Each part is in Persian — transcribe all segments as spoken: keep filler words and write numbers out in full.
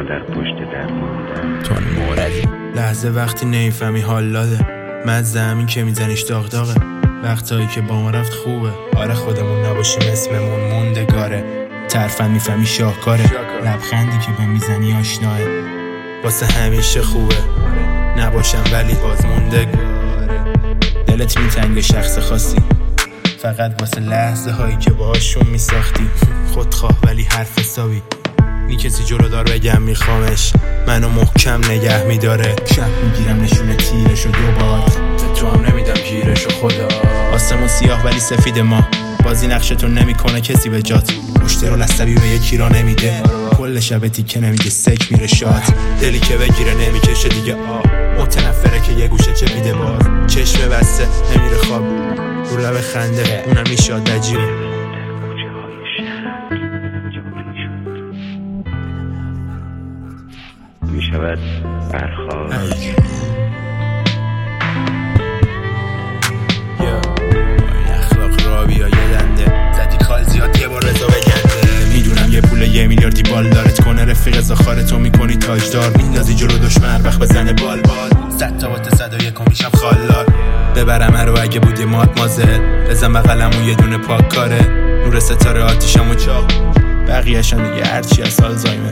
در پشت در ماندن. تو موردی لحظه وقتی نیفهمی حال داده، مزه همین که میزنیش داغ داغه. وقتایی که با ما رفت خوبه، آره خودمون نباشیم اسممون موندگاره. ترفند میفهمی شاهکاره، لبخندی که به میزنی آشناه. واسه همیشه خوبه نباشم ولی باز موندگاره. دلت میتنگه شخص خاصی، فقط واسه لحظه هایی که باهاشون میساختی. خودخواه ولی حرف حسابی، نی کسی جلودار بگم میخوامش، منو محکم نگه میداره. شب میگیرم نشونه تیرشو دوبار، به تو هم نمیدم گیرشو خدا. آسمون سیاه ولی سفید ما، بازی نقشتون نمیکنه کسی به جات. پشت رو لستبی به یکی را نمیده، کل شب تیکه نمیگه سک میره شاد. دلی که بگیره نمیکشه دیگه آه، متنفره که یه گوشه چه میده باز. چشم بسته نمیره خواب، رو لب خنده اونم میشاد عجیبه. میشود برخواست یا این اخلاق را بیا یه دنده، زدی کال زیاد یه بار رضا بگنده. میدونم یه پول یه میلیاردی بال دارت کنه، رفیق زخارتو میکنی تاجدار. میندازی جلو دشمن هر وقت بزنه بال بال، صد تا بات صد و یکم میشم خالار. ببرم رو اگه بود یه مادمازل، بزن بغلمون یه دونه پاک کاره. نور ستاره آتیشم و چاق، بقیه‌شم دیگه هرچی از آلزایمر.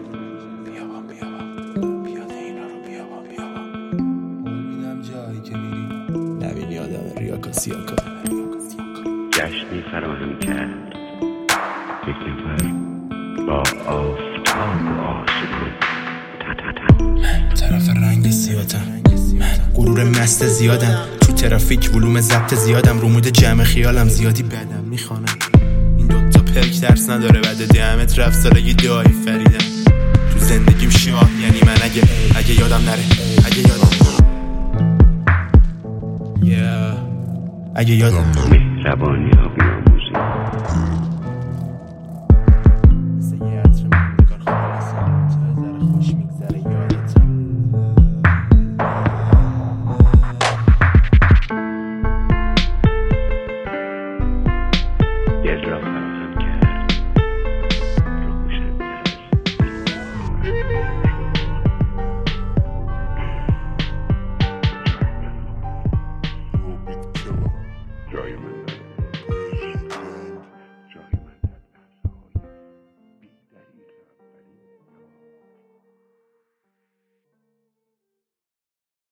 نبینی آدم ریاکاسی ها کنه. جشنی فراهم کرد یک نفر با آفتاب و آسمان. من طرف رنگ زیادم، من غرور مست زیادم. تو ترافیک ولوم ضبط زیادم، رو مود جمع خیالم زیادی بدم میخوانم. این دوتا پرک درس نداره، بعد دهمت رفت سالگی دعایی فریدم. تو زندگیم شاه یعنی من اگه اگه یادم نره، اگه یادم yeah. اگه یادم مهربانی ها